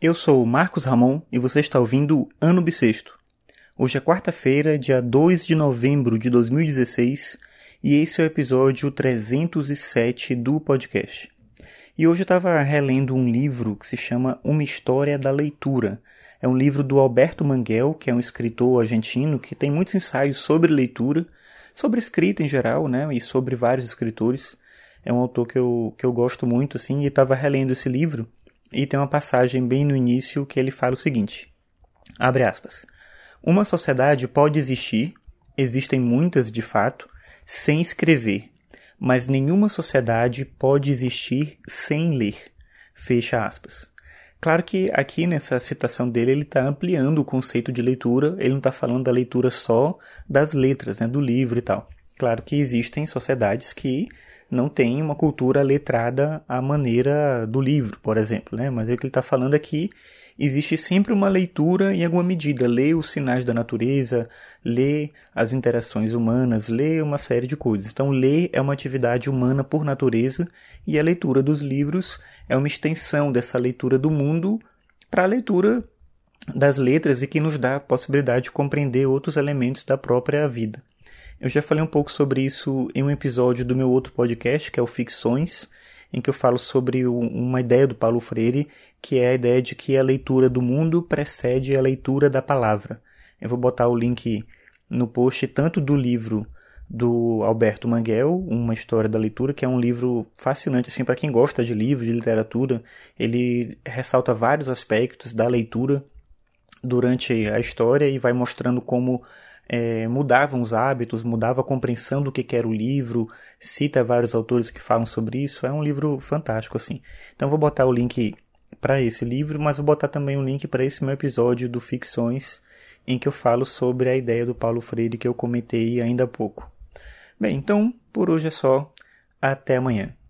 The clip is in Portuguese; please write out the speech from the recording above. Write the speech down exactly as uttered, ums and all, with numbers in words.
Eu sou o Marcos Ramon e você está ouvindo Ano Bissexto. Hoje é quarta-feira, dia dois de novembro de dois mil e dezesseis, e esse é o episódio trezentos e sete do podcast. E hoje eu estava relendo um livro que se chama Uma História da Leitura. É um livro do Alberto Manguel, que é um escritor argentino que tem muitos ensaios sobre leitura, sobre escrita em geral, né, e sobre vários escritores. É um autor que eu, que eu gosto muito, assim, e estava relendo esse livro. E tem uma passagem bem no início que ele fala o seguinte, abre aspas, uma sociedade pode existir, existem muitas de fato, sem escrever, mas nenhuma sociedade pode existir sem ler, fecha aspas. Claro que aqui nessa citação dele ele está ampliando o conceito de leitura, ele não está falando da leitura só das letras, né, do livro e tal. Claro que existem sociedades que não têm uma cultura letrada à maneira do livro, por exemplo, né? Mas o que ele está falando aqui, existe sempre uma leitura em alguma medida, lê os sinais da natureza, lê as interações humanas, lê uma série de coisas. Então, ler é uma atividade humana por natureza e a leitura dos livros é uma extensão dessa leitura do mundo para a leitura das letras e que nos dá a possibilidade de compreender outros elementos da própria vida. Eu já falei um pouco sobre isso em um episódio do meu outro podcast, que é o Ficções, em que eu falo sobre uma ideia do Paulo Freire, que é a ideia de que a leitura do mundo precede a leitura da palavra. Eu vou botar o link no post tanto do livro do Alberto Manguel, Uma História da Leitura, que é um livro fascinante assim, para quem gosta de livros, de literatura. Ele ressalta vários aspectos da leitura durante a história e vai mostrando como É, mudavam os hábitos, mudava a compreensão do que, que era o livro, cita vários autores que falam sobre isso, é um livro fantástico assim. Então vou botar o link para esse livro, mas vou botar também um link para esse meu episódio do Ficções, em que eu falo sobre a ideia do Paulo Freire que eu comentei ainda há pouco. Bem, então por hoje é só, até amanhã.